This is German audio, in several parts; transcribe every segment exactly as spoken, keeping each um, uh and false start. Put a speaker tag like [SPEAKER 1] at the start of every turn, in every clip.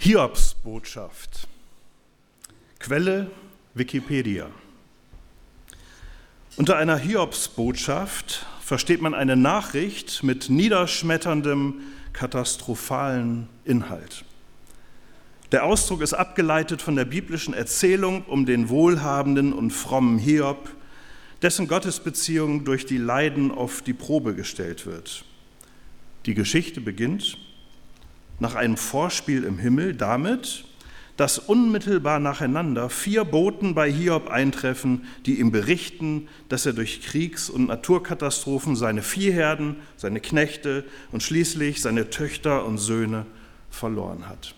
[SPEAKER 1] Hiobsbotschaft. Quelle Wikipedia. Unter einer Hiobsbotschaft versteht man eine Nachricht mit niederschmetterndem, katastrophalen Inhalt. Der Ausdruck ist abgeleitet von der biblischen Erzählung um den wohlhabenden und frommen Hiob, dessen Gottesbeziehung durch die Leiden auf die Probe gestellt wird. Die Geschichte beginnt nach einem Vorspiel im Himmel damit, dass unmittelbar nacheinander vier Boten bei Hiob eintreffen, die ihm berichten, dass er durch Kriegs- und Naturkatastrophen seine Viehherden, seine Knechte und schließlich seine Töchter und Söhne verloren hat.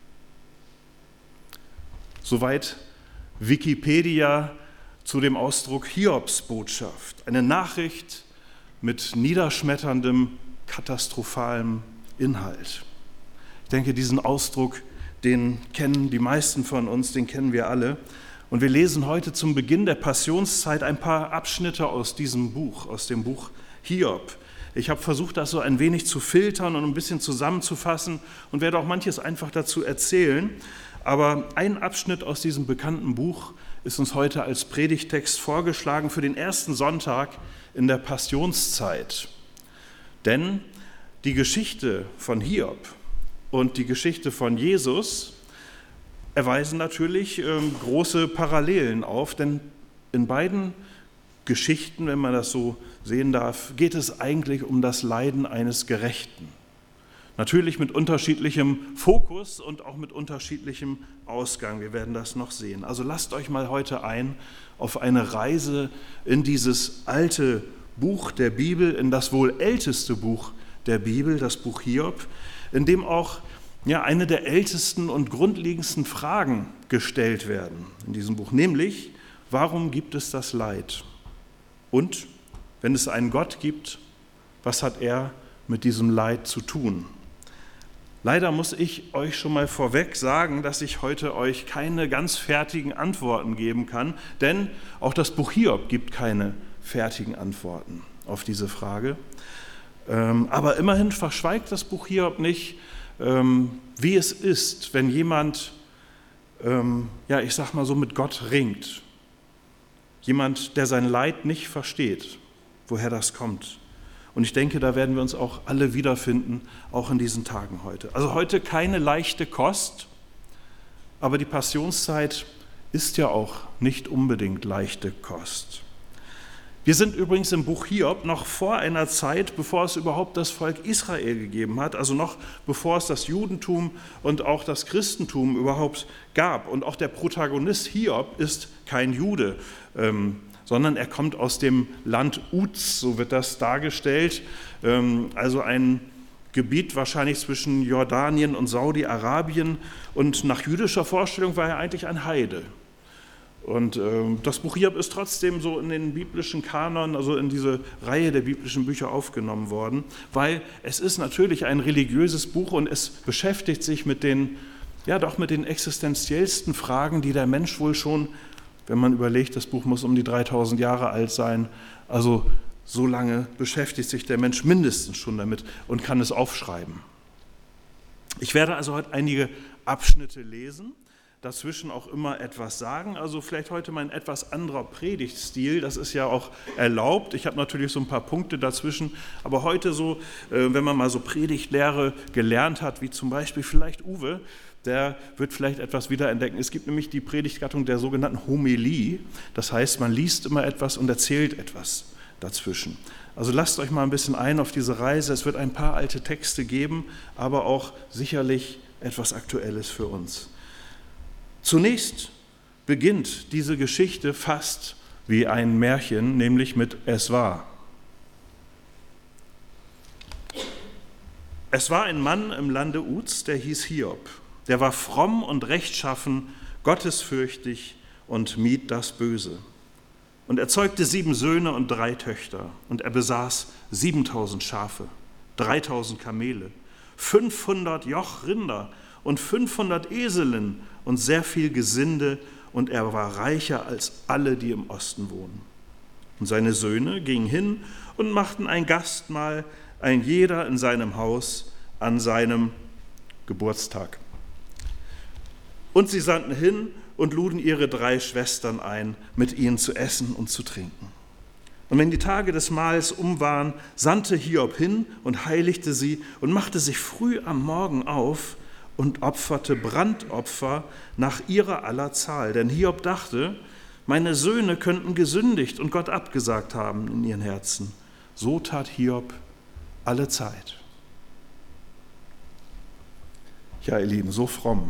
[SPEAKER 1] Soweit Wikipedia zu dem Ausdruck Hiobsbotschaft, eine Nachricht mit niederschmetterndem, katastrophalem Inhalt. Ich denke, diesen Ausdruck, den kennen die meisten von uns, den kennen wir alle. Und wir lesen heute zum Beginn der Passionszeit ein paar Abschnitte aus diesem Buch, aus dem Buch Hiob. Ich habe versucht, das so ein wenig zu filtern und ein bisschen zusammenzufassen und werde auch manches einfach dazu erzählen. Aber ein Abschnitt aus diesem bekannten Buch ist uns heute als Predigtext vorgeschlagen für den ersten Sonntag in der Passionszeit. Denn die Geschichte von Hiob und die Geschichte von Jesus erweisen natürlich ähm, große Parallelen auf, denn in beiden Geschichten, wenn man das so sehen darf, geht es eigentlich um das Leiden eines Gerechten. Natürlich mit unterschiedlichem Fokus und auch mit unterschiedlichem Ausgang. Wir werden das noch sehen. Also lasst euch mal heute ein auf eine Reise in dieses alte Buch der Bibel, in das wohl älteste Buch der Bibel, das Buch Hiob, in dem auch ja, eine der ältesten und grundlegendsten Fragen gestellt werden in diesem Buch, nämlich, warum gibt es das Leid? Und, wenn es einen Gott gibt, was hat er mit diesem Leid zu tun? Leider muss ich euch schon mal vorweg sagen, dass ich heute euch keine ganz fertigen Antworten geben kann, denn auch das Buch Hiob gibt keine fertigen Antworten auf diese Frage. Aber immerhin verschweigt das Buch Hiob nicht, wie es ist, wenn jemand, ja, ich sag mal so, mit Gott ringt. Jemand, der sein Leid nicht versteht, woher das kommt. Und ich denke, da werden wir uns auch alle wiederfinden, auch in diesen Tagen heute. Also heute keine leichte Kost, aber die Passionszeit ist ja auch nicht unbedingt leichte Kost. Wir sind übrigens im Buch Hiob noch vor einer Zeit, bevor es überhaupt das Volk Israel gegeben hat, also noch bevor es das Judentum und auch das Christentum überhaupt gab. Und auch der Protagonist Hiob ist kein Jude, ähm, sondern er kommt aus dem Land Uz, so wird das dargestellt, ähm, also ein Gebiet wahrscheinlich zwischen Jordanien und Saudi-Arabien. Und nach jüdischer Vorstellung war er eigentlich ein Heide. Und äh, das Buch Hiob ist trotzdem so in den biblischen Kanon, also in diese Reihe der biblischen Bücher aufgenommen worden, weil es ist natürlich ein religiöses Buch und es beschäftigt sich mit den, ja doch mit den existenziellsten Fragen, die der Mensch wohl schon, wenn man überlegt, das Buch muss um die dreitausend Jahre alt sein, also so lange beschäftigt sich der Mensch mindestens schon damit und kann es aufschreiben. Ich werde also heute einige Abschnitte lesen, dazwischen auch immer etwas sagen, also vielleicht heute mal ein etwas anderer Predigtstil, das ist ja auch erlaubt. Ich habe natürlich so ein paar Punkte dazwischen, aber heute so, wenn man mal so Predigtlehre gelernt hat, wie zum Beispiel vielleicht Uwe, der wird vielleicht etwas wiederentdecken. Es gibt nämlich die Predigtgattung der sogenannten Homilie, das heißt, man liest immer etwas und erzählt etwas dazwischen. Also lasst euch mal ein bisschen ein auf diese Reise, es wird ein paar alte Texte geben, aber auch sicherlich etwas Aktuelles für uns. Zunächst beginnt diese Geschichte fast wie ein Märchen, nämlich mit Es war. Es war ein Mann im Lande Uz, der hieß Hiob. Der war fromm und rechtschaffen, gottesfürchtig und mied das Böse. Und er zeugte sieben Söhne und drei Töchter. Und er besaß siebentausend Schafe, dreitausend Kamele, fünfhundert Joch Rinder und fünfhundert Eselinnen und sehr viel Gesinde, und er war reicher als alle, die im Osten wohnen. Und seine Söhne gingen hin und machten ein Gastmahl, ein jeder in seinem Haus, an seinem Geburtstag. Und sie sandten hin und luden ihre drei Schwestern ein, mit ihnen zu essen und zu trinken. Und wenn die Tage des Mahls um waren, sandte Hiob hin und heiligte sie und machte sich früh am Morgen auf und opferte Brandopfer nach ihrer aller Zahl. Denn Hiob dachte, meine Söhne könnten gesündigt und Gott abgesagt haben in ihren Herzen. So tat Hiob alle Zeit. Ja, ihr Lieben, so fromm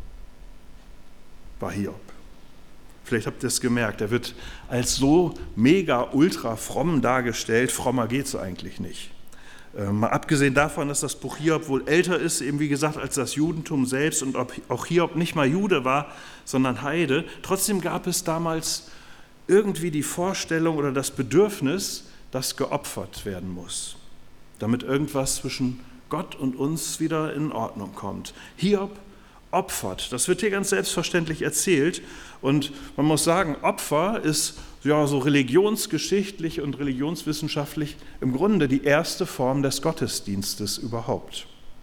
[SPEAKER 1] war Hiob. Vielleicht habt ihr es gemerkt, er wird als so mega ultra fromm dargestellt. Frommer geht es eigentlich nicht. Äh, mal abgesehen davon, dass das Buch Hiob wohl älter ist, eben wie gesagt, als das Judentum selbst und ob auch Hiob nicht mal Jude war, sondern Heide. Trotzdem gab es damals irgendwie die Vorstellung oder das Bedürfnis, dass geopfert werden muss, damit irgendwas zwischen Gott und uns wieder in Ordnung kommt. Hiob opfert, das wird hier ganz selbstverständlich erzählt und man muss sagen, Opfer ist ja so religionsgeschichtlich und religionswissenschaftlich im Grunde die erste Form des Gottesdienstes überhaupt.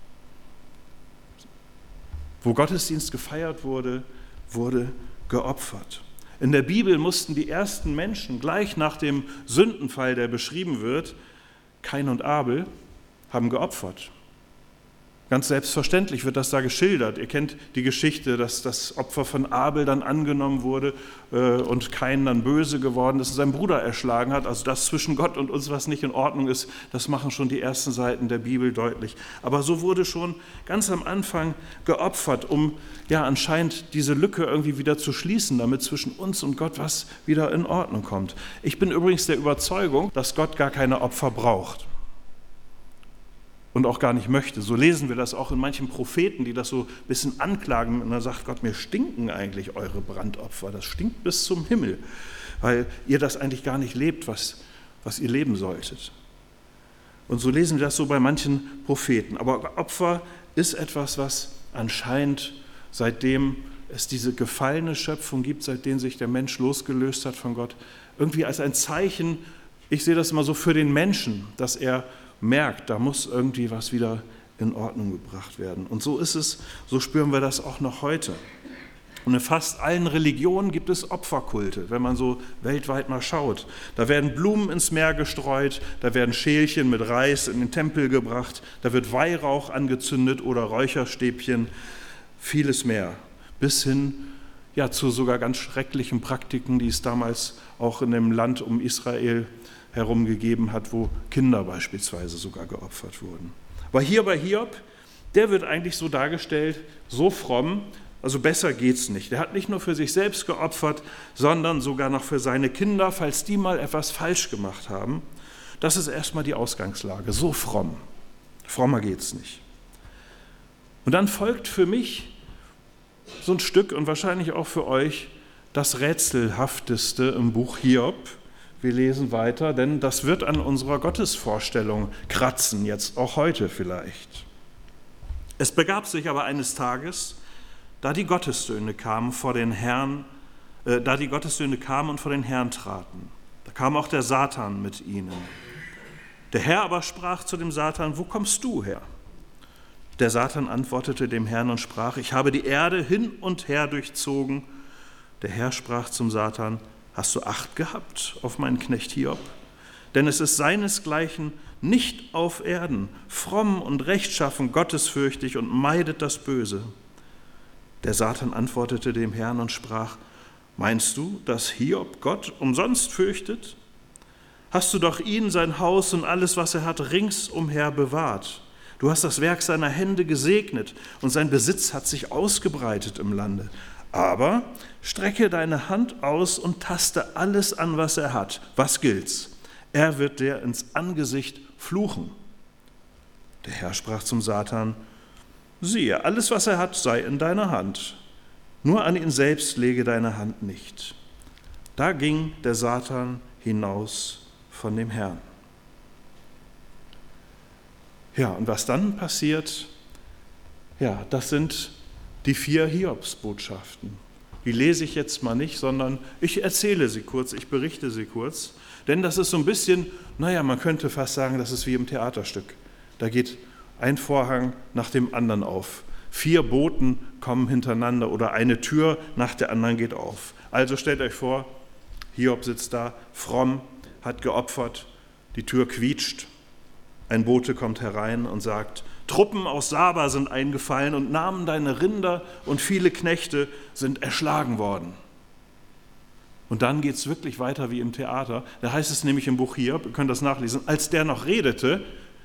[SPEAKER 1] Wo Gottesdienst gefeiert wurde, wurde geopfert. In der Bibel mussten die ersten Menschen gleich nach dem Sündenfall, der beschrieben wird, Kain und Abel, haben geopfert. Ganz selbstverständlich wird das da geschildert. Ihr kennt die Geschichte, dass das Opfer von Abel dann angenommen wurde äh, und Kain dann böse geworden ist und seinen Bruder erschlagen hat. Also das zwischen Gott und uns, was nicht in Ordnung ist, das machen schon die ersten Seiten der Bibel deutlich. Aber so wurde schon ganz am Anfang geopfert, um ja anscheinend diese Lücke irgendwie wieder zu schließen, damit zwischen uns und Gott was wieder in Ordnung kommt. Ich bin übrigens der Überzeugung, dass Gott gar keine Opfer braucht. Und auch gar nicht möchte. So lesen wir das auch in manchen Propheten, die das so ein bisschen anklagen. Und dann sagt Gott, mir stinken eigentlich eure Brandopfer. Das stinkt bis zum Himmel, weil ihr das eigentlich gar nicht lebt, was, was ihr leben solltet. Und so lesen wir das so bei manchen Propheten. Aber Opfer ist etwas, was anscheinend seitdem es diese gefallene Schöpfung gibt, seitdem sich der Mensch losgelöst hat von Gott, irgendwie als ein Zeichen, ich sehe das immer so für den Menschen, dass er merkt, da muss irgendwie was wieder in Ordnung gebracht werden. Und so ist es, so spüren wir das auch noch heute. Und in fast allen Religionen gibt es Opferkulte, wenn man so weltweit mal schaut. Da werden Blumen ins Meer gestreut, da werden Schälchen mit Reis in den Tempel gebracht, da wird Weihrauch angezündet oder Räucherstäbchen, vieles mehr. Bis hin ja, zu sogar ganz schrecklichen Praktiken, die es damals auch in dem Land um Israel herumgegeben hat, wo Kinder beispielsweise sogar geopfert wurden. Aber hier bei Hiob, der wird eigentlich so dargestellt, so fromm, also besser geht's nicht. Der hat nicht nur für sich selbst geopfert, sondern sogar noch für seine Kinder, falls die mal etwas falsch gemacht haben. Das ist erstmal die Ausgangslage, so fromm. Frommer geht's nicht. Und dann folgt für mich so ein Stück und wahrscheinlich auch für euch das Rätselhafteste im Buch Hiob. Wir lesen weiter, denn das wird an unserer Gottesvorstellung kratzen, jetzt auch heute vielleicht. Es begab sich aber eines Tages, da die Gottessöhne kamen vor den Herrn, äh, da die Gottessöhne kamen und vor den Herrn traten. Da kam auch der Satan mit ihnen. Der Herr aber sprach zu dem Satan: Wo kommst du her? Der Satan antwortete dem Herrn und sprach: Ich habe die Erde hin und her durchzogen. Der Herr sprach zum Satan: Hast du Acht gehabt auf meinen Knecht Hiob? Denn es ist seinesgleichen nicht auf Erden, fromm und rechtschaffen, gottesfürchtig und meidet das Böse. Der Satan antwortete dem Herrn und sprach: Meinst du, dass Hiob Gott umsonst fürchtet? Hast du doch ihn, sein Haus und alles, was er hat, ringsumher bewahrt. Du hast das Werk seiner Hände gesegnet und sein Besitz hat sich ausgebreitet im Lande. Aber strecke deine Hand aus und taste alles an, was er hat. Was gilt's? Er wird dir ins Angesicht fluchen. Der Herr sprach zum Satan: Siehe, alles, was er hat, sei in deiner Hand. Nur an ihn selbst lege deine Hand nicht. Da ging der Satan hinaus von dem Herrn. Ja, und was dann passiert, ja, das sind die vier Hiobsbotschaften. Die lese ich jetzt mal nicht, sondern ich erzähle sie kurz, ich berichte sie kurz. Denn das ist so ein bisschen, naja, man könnte fast sagen, das ist wie im Theaterstück. Da geht ein Vorhang nach dem anderen auf. Vier Boten kommen hintereinander oder eine Tür nach der anderen geht auf. Also stellt euch vor, Hiob sitzt da, fromm, hat geopfert, die Tür quietscht. Ein Bote kommt herein und sagt, Truppen aus Saba sind eingefallen und nahmen deine Rinder und viele Knechte sind erschlagen worden. Und dann geht es wirklich weiter wie im Theater. Da heißt es nämlich im Buch Hiob, ihr könnt das nachlesen, als der noch redete,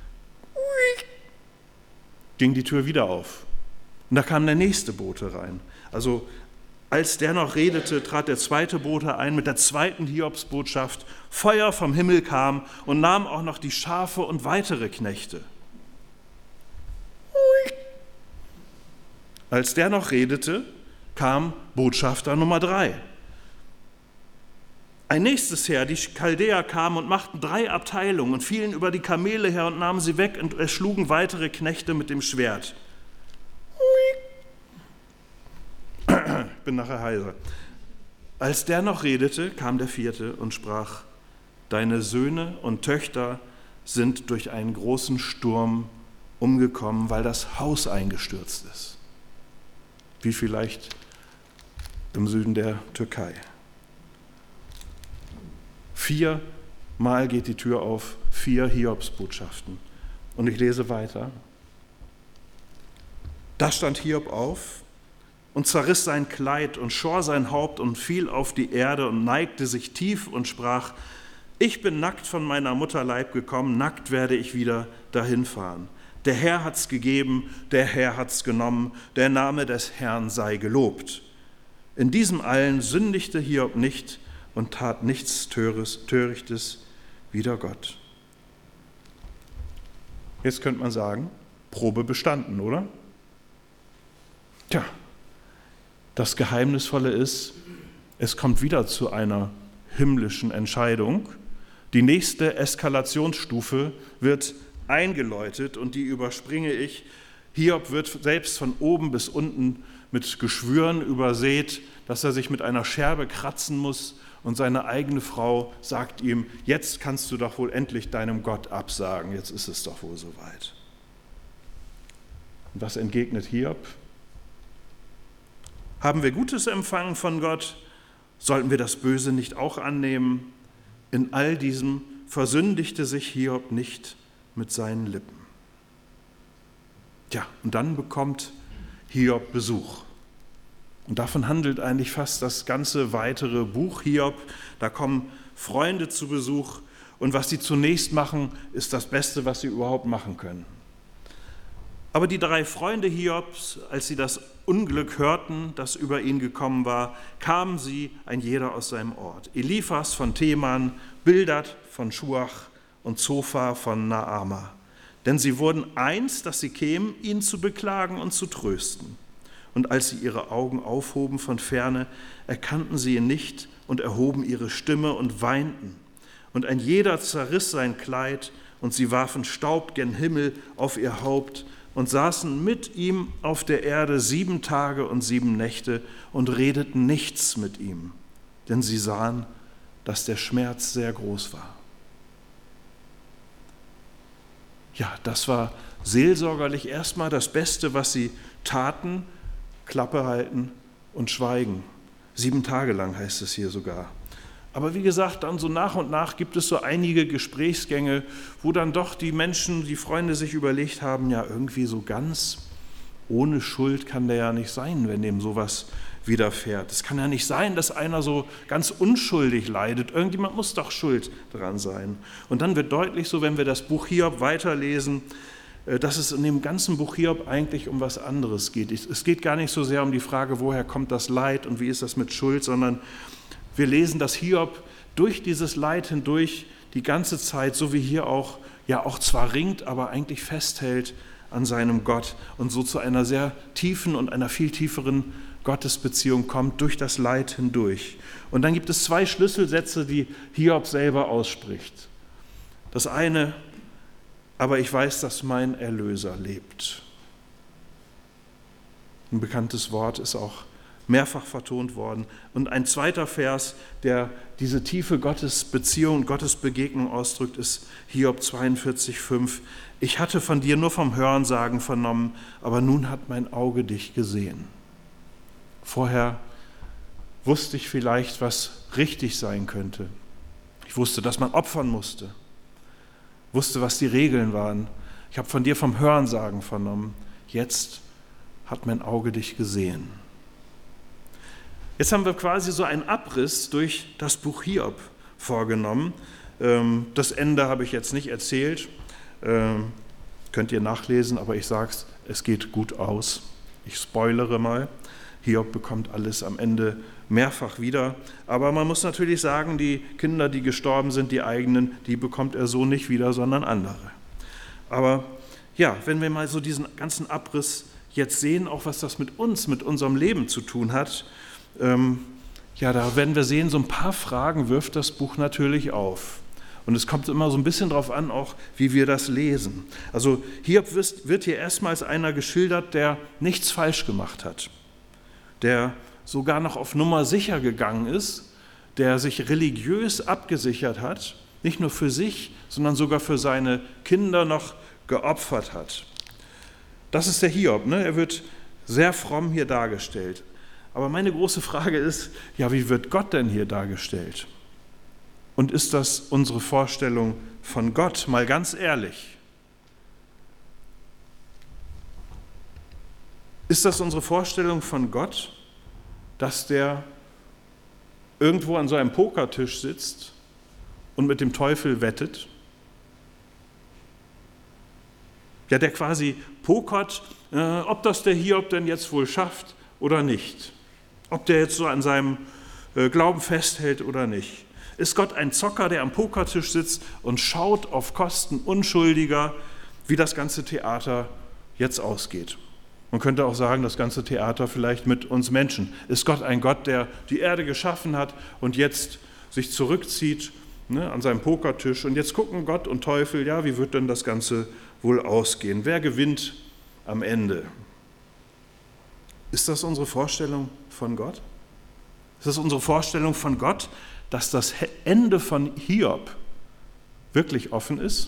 [SPEAKER 1] ging die Tür wieder auf. Und da kam der nächste Bote rein. Also als der noch redete, trat der zweite Bote ein mit der zweiten Hiobsbotschaft. Feuer vom Himmel kam und nahm auch noch die Schafe und weitere Knechte. Als der noch redete, kam Botschafter Nummer drei. Ein nächstes Heer, die Chaldäer kamen und machten drei Abteilungen und fielen über die Kamele her und nahmen sie weg und erschlugen weitere Knechte mit dem Schwert. Ich bin nachher heiser. Als der noch redete, kam der vierte und sprach, deine Söhne und Töchter sind durch einen großen Sturm umgekommen, weil das Haus eingestürzt ist. Wie vielleicht im Süden der Türkei. Viermal geht die Tür auf, vier Hiobsbotschaften. Und ich lese weiter. Da stand Hiob auf und zerriss sein Kleid und schor sein Haupt und fiel auf die Erde und neigte sich tief und sprach, ich bin nackt von meiner Mutter Leib gekommen, nackt werde ich wieder dahin fahren. Der Herr hat's gegeben, der Herr hat's genommen, der Name des Herrn sei gelobt. In diesem allen sündigte Hiob nicht und tat nichts Törichtes wider Gott. Jetzt könnte man sagen, Probe bestanden, oder? Tja, das Geheimnisvolle ist, es kommt wieder zu einer himmlischen Entscheidung. Die nächste Eskalationsstufe wird eingeläutet und die überspringe ich. Hiob wird selbst von oben bis unten mit Geschwüren übersät, dass er sich mit einer Scherbe kratzen muss und seine eigene Frau sagt ihm, jetzt kannst du doch wohl endlich deinem Gott absagen, jetzt ist es doch wohl soweit. Und was entgegnet Hiob? Haben wir Gutes empfangen von Gott, sollten wir das Böse nicht auch annehmen? In all diesem versündigte sich Hiob nicht mit seinen Lippen. Ja, und dann bekommt Hiob Besuch. Und davon handelt eigentlich fast das ganze weitere Buch Hiob. Da kommen Freunde zu Besuch und was sie zunächst machen, ist das Beste, was sie überhaupt machen können. Aber die drei Freunde Hiobs, als sie das Unglück hörten, das über ihn gekommen war, kamen sie, ein jeder aus seinem Ort. Eliphas von Teman, Bildad von Schuach und Zophar von Naama. Denn sie wurden eins, dass sie kämen, ihn zu beklagen und zu trösten. Und als sie ihre Augen aufhoben von ferne, erkannten sie ihn nicht und erhoben ihre Stimme und weinten. Und ein jeder zerriss sein Kleid und sie warfen Staub gen Himmel auf ihr Haupt und saßen mit ihm auf der Erde sieben Tage und sieben Nächte und redeten nichts mit ihm, denn sie sahen, dass der Schmerz sehr groß war. Ja, das war seelsorgerlich erstmal das Beste, was sie taten, Klappe halten und schweigen. Sieben Tage lang heißt es hier sogar. Aber wie gesagt, dann so nach und nach gibt es so einige Gesprächsgänge, wo dann doch die Menschen, die Freunde sich überlegt haben, ja irgendwie so ganz ohne Schuld kann der ja nicht sein, wenn dem sowas widerfährt. Es kann ja nicht sein, dass einer so ganz unschuldig leidet. Irgendjemand muss doch schuld dran sein. Und dann wird deutlich so, wenn wir das Buch Hiob weiterlesen, dass es in dem ganzen Buch Hiob eigentlich um was anderes geht. Es geht gar nicht so sehr um die Frage, woher kommt das Leid und wie ist das mit Schuld, sondern wir lesen, dass Hiob durch dieses Leid hindurch die ganze Zeit, so wie hier auch, ja auch zwar ringt, aber eigentlich festhält an seinem Gott und so zu einer sehr tiefen und einer viel tieferen Gottesbeziehung kommt, durch das Leid hindurch. Und dann gibt es zwei Schlüsselsätze, die Hiob selber ausspricht. Das eine, aber ich weiß, dass mein Erlöser lebt. Ein bekanntes Wort ist auch mehrfach vertont worden. Und ein zweiter Vers, der diese tiefe Gottesbeziehung, Gottesbegegnung ausdrückt, ist Hiob zweiundvierzig, fünf. Ich hatte von dir nur vom Hörensagen vernommen, aber nun hat mein Auge dich gesehen. Vorher wusste ich vielleicht, was richtig sein könnte. Ich wusste, dass man opfern musste. Wusste, was die Regeln waren. Ich habe von dir vom Hörensagen vernommen. Jetzt hat mein Auge dich gesehen. Jetzt haben wir quasi so einen Abriss durch das Buch Hiob vorgenommen. Das Ende habe ich jetzt nicht erzählt. Könnt ihr nachlesen, aber ich sage es, es geht gut aus. Ich spoilere mal. Hiob bekommt alles am Ende mehrfach wieder. Aber man muss natürlich sagen, die Kinder, die gestorben sind, die eigenen, die bekommt er so nicht wieder, sondern andere. Aber ja, wenn wir mal so diesen ganzen Abriss jetzt sehen, auch was das mit uns, mit unserem Leben zu tun hat, ähm, ja, da werden wir sehen, so ein paar Fragen wirft das Buch natürlich auf. Und es kommt immer so ein bisschen darauf an, auch wie wir das lesen. Also Hiob wird hier erstmals einer geschildert, der nichts falsch gemacht hat, der sogar noch auf Nummer sicher gegangen ist, der sich religiös abgesichert hat, nicht nur für sich, sondern sogar für seine Kinder noch geopfert hat. Das ist der Hiob, ne? Er wird sehr fromm hier dargestellt. Aber meine große Frage ist, ja, wie wird Gott denn hier dargestellt? Und ist das unsere Vorstellung von Gott? Mal ganz ehrlich. Ist das unsere Vorstellung von Gott, dass der irgendwo an so einem Pokertisch sitzt und mit dem Teufel wettet? Ja, der quasi pokert, äh, ob das der Hiob denn jetzt wohl schafft oder nicht. Ob der jetzt so an seinem äh, Glauben festhält oder nicht. Ist Gott ein Zocker, der am Pokertisch sitzt und schaut auf Kosten Unschuldiger, wie das ganze Theater jetzt ausgeht? Man könnte auch sagen, das ganze Theater vielleicht mit uns Menschen. Ist Gott ein Gott, der die Erde geschaffen hat und jetzt sich zurückzieht, ne, an seinem Pokertisch? Und jetzt gucken Gott und Teufel, ja, wie wird denn das Ganze wohl ausgehen? Wer gewinnt am Ende? Ist das unsere Vorstellung von Gott? Ist das unsere Vorstellung von Gott, dass das Ende von Hiob wirklich offen ist?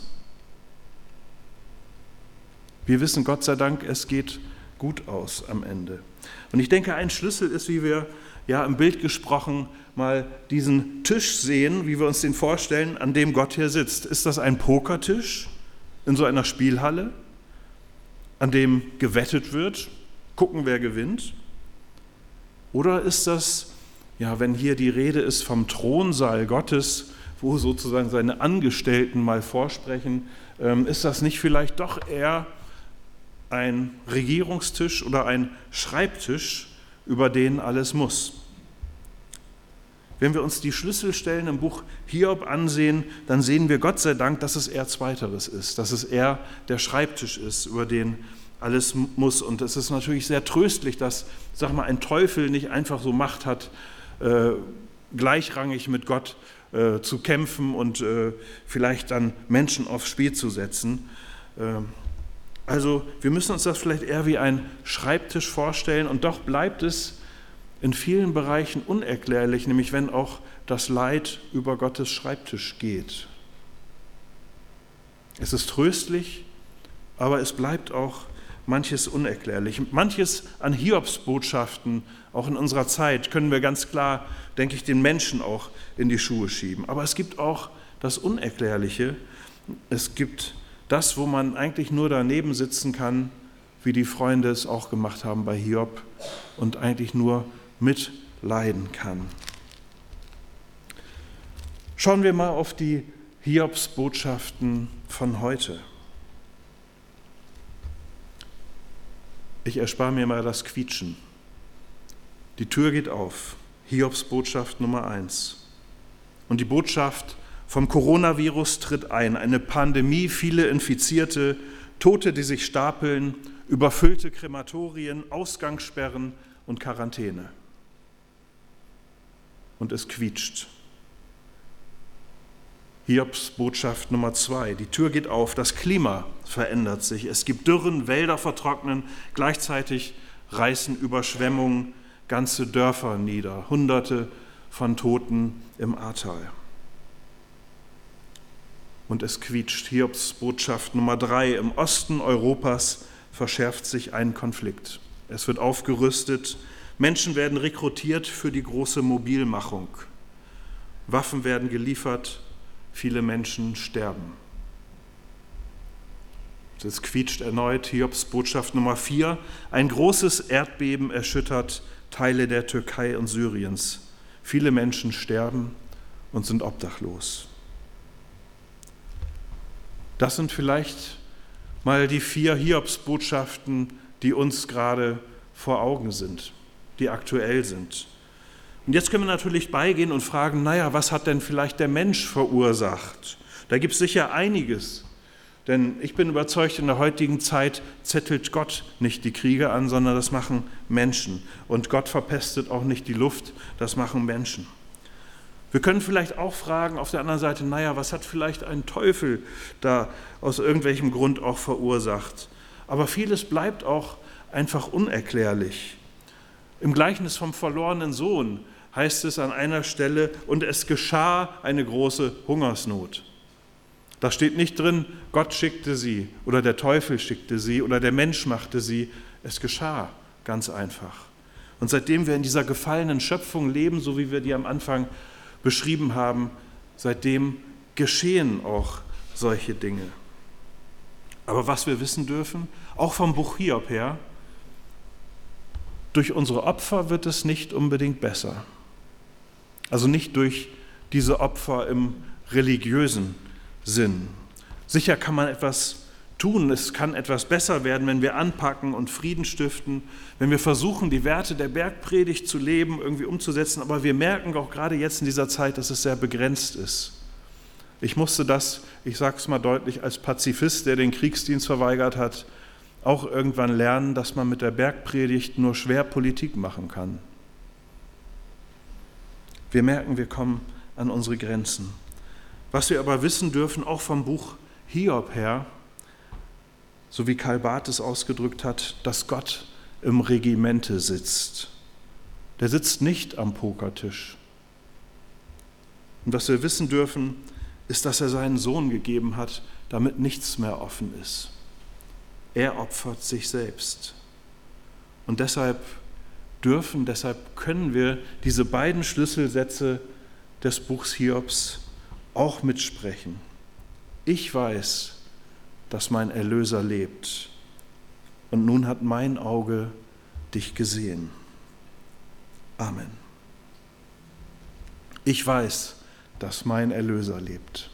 [SPEAKER 1] Wir wissen, Gott sei Dank, es geht gut aus am Ende. Und ich denke, ein Schlüssel ist, wie wir ja im Bild gesprochen mal diesen Tisch sehen, wie wir uns den vorstellen, an dem Gott hier sitzt. Ist das ein Pokertisch in so einer Spielhalle, an dem gewettet wird, gucken, wer gewinnt? Oder ist das, ja, wenn hier die Rede ist vom Thronsaal Gottes, wo sozusagen seine Angestellten mal vorsprechen, ähm, ist das nicht vielleicht doch eher ein Regierungstisch oder ein Schreibtisch, über den alles muss? Wenn wir uns die Schlüsselstellen im Buch Hiob ansehen, dann sehen wir Gott sei Dank, dass es eher Zweiteres ist, dass es eher der Schreibtisch ist, über den alles muss. Und es ist natürlich sehr tröstlich, dass, sag mal, ein Teufel nicht einfach so Macht hat, äh, gleichrangig mit Gott äh, zu kämpfen und äh, vielleicht dann Menschen aufs Spiel zu setzen. Äh, also wir müssen uns das vielleicht eher wie ein Schreibtisch vorstellen, und doch bleibt es in vielen Bereichen unerklärlich, nämlich wenn auch das Leid über Gottes Schreibtisch geht. Es ist tröstlich, aber es bleibt auch manches unerklärlich. Manches an Hiobs Botschaften, auch in unserer Zeit, können wir ganz klar, denke ich, den Menschen auch in die Schuhe schieben. Aber es gibt auch das Unerklärliche. Es gibt das, wo man eigentlich nur daneben sitzen kann, wie die Freunde es auch gemacht haben bei Hiob, und eigentlich nur mitleiden kann. Schauen wir mal auf die Hiobs-Botschaften von heute. Ich erspare mir mal das Quietschen. Die Tür geht auf. Hiobs Botschaft Nummer eins. Und die Botschaft vom Coronavirus tritt ein. Eine Pandemie, viele Infizierte, Tote, die sich stapeln, überfüllte Krematorien, Ausgangssperren und Quarantäne. Und es quietscht. Hiobs Botschaft Nummer zwei. Die Tür geht auf, das Klima verändert sich. Es gibt Dürren, Wälder vertrocknen, gleichzeitig reißen Überschwemmungen ganze Dörfer nieder, Hunderte von Toten im Ahrtal. Und es quietscht. Hiobs Botschaft Nummer drei. Im Osten Europas verschärft sich ein Konflikt. Es wird aufgerüstet. Menschen werden rekrutiert für die große Mobilmachung. Waffen werden geliefert. Viele Menschen sterben. Es quietscht erneut. Hiobs Botschaft Nummer vier. Ein großes Erdbeben erschüttert Teile der Türkei und Syriens. Viele Menschen sterben und sind obdachlos. Das sind vielleicht mal die vier Hiobsbotschaften, die uns gerade vor Augen sind, die aktuell sind. Und jetzt können wir natürlich beigehen und fragen, naja, was hat denn vielleicht der Mensch verursacht? Da gibt es sicher einiges, denn ich bin überzeugt, in der heutigen Zeit zettelt Gott nicht die Kriege an, sondern das machen Menschen. Und Gott verpestet auch nicht die Luft, das machen Menschen. Wir können vielleicht auch fragen, auf der anderen Seite, naja, was hat vielleicht ein Teufel da aus irgendwelchem Grund auch verursacht? Aber vieles bleibt auch einfach unerklärlich. Im Gleichnis vom verlorenen Sohn heißt es an einer Stelle, und es geschah eine große Hungersnot. Da steht nicht drin, Gott schickte sie oder der Teufel schickte sie oder der Mensch machte sie. Es geschah ganz einfach. Und seitdem wir in dieser gefallenen Schöpfung leben, so wie wir die am Anfang beschrieben haben, seitdem geschehen auch solche Dinge. Aber was wir wissen dürfen, auch vom Buch Hiob her, durch unsere Opfer wird es nicht unbedingt besser. Also nicht durch diese Opfer im religiösen Sinn. Sicher kann man etwas tun, es kann etwas besser werden, wenn wir anpacken und Frieden stiften, wenn wir versuchen, die Werte der Bergpredigt zu leben, irgendwie umzusetzen, aber wir merken auch gerade jetzt in dieser Zeit, dass es sehr begrenzt ist. Ich musste das, ich sage es mal deutlich, als Pazifist, der den Kriegsdienst verweigert hat, auch irgendwann lernen, dass man mit der Bergpredigt nur schwer Politik machen kann. Wir merken, wir kommen an unsere Grenzen. Was wir aber wissen dürfen, auch vom Buch Hiob her, so wie Karl Barth es ausgedrückt hat, dass Gott im Regimente sitzt. Der sitzt nicht am Pokertisch. Und was wir wissen dürfen, ist, dass er seinen Sohn gegeben hat, damit nichts mehr offen ist. Er opfert sich selbst. Und deshalb dürfen, deshalb können wir diese beiden Schlüsselsätze des Buchs Hiobs auch mitsprechen. Ich weiß, dass mein Erlöser lebt. Und nun hat mein Auge dich gesehen. Amen. Ich weiß, dass mein Erlöser lebt.